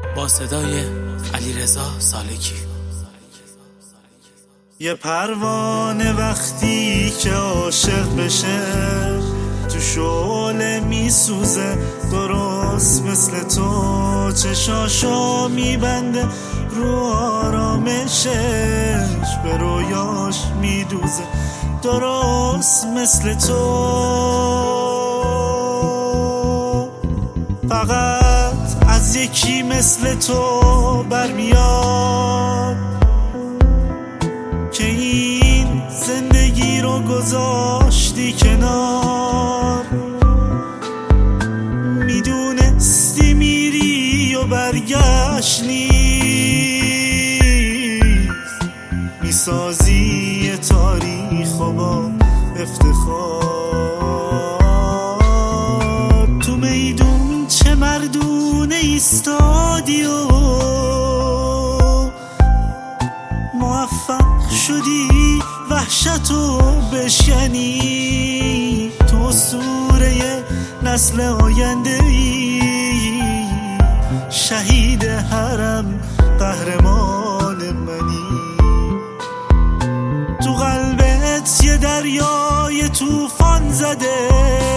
با صدای علیرضا سالکی. یه پروانه وقتی که عاشق بشه تو شعله میسوزه، درست مثل تو چشاشو میبنده، رو آرامشش به رویاش میدوزه، درست مثل تو. فقط از یکی مثل تو برمیاد که این زندگی رو گذاشتی کنار. میدونستی میری و برگشت نیست، میسازی تاریخ و با افتخار. تو میدون چه مردونه ایستادی و موفق شدی وحشتو بشکنی. تو اسطوره نسل آینده ای، شهید حرم قهرمان منی. تو قلبت یه دریای طوفان زده،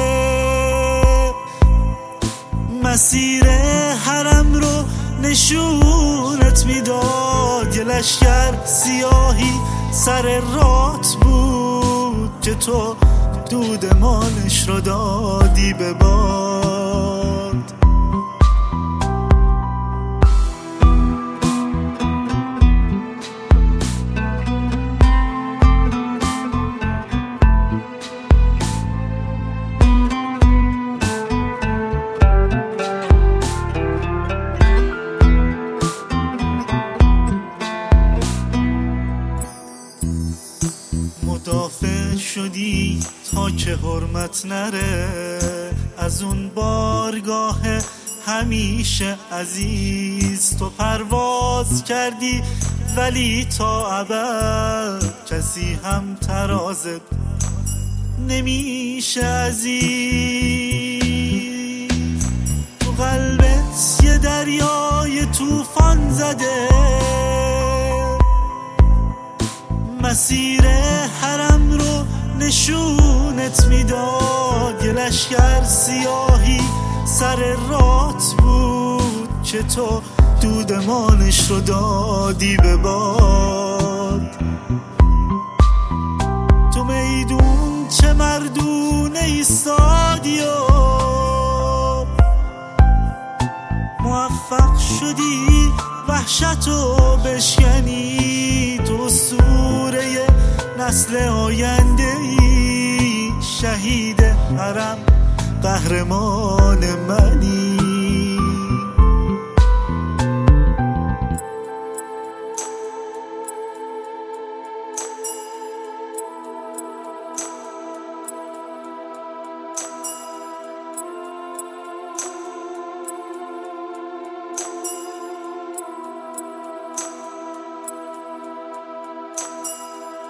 مسیر حرم رو نشونت میداد. یه لشکر سیاهی سر رات بود که تو دودمانش رو دادی به باد. مدافع شدی تا که حرمت نره از اون بارگاه همیشه عزیز. تو پرواز کردی ولی تا ابد کسی هم ترازت نمیشه عزیز. تو قلبت یه دریای طوفان زده، مسیر حرم رو نشونت میداد. یه لشکر سیاهی سر رات بود که تو دودمانش رو دادی به باد. تو میدون چه مردونه ایستادی و موفق شدی وحشتو بشکنی. تو اسطوره نسل آینده ای، شهید حرم قهرمان منی.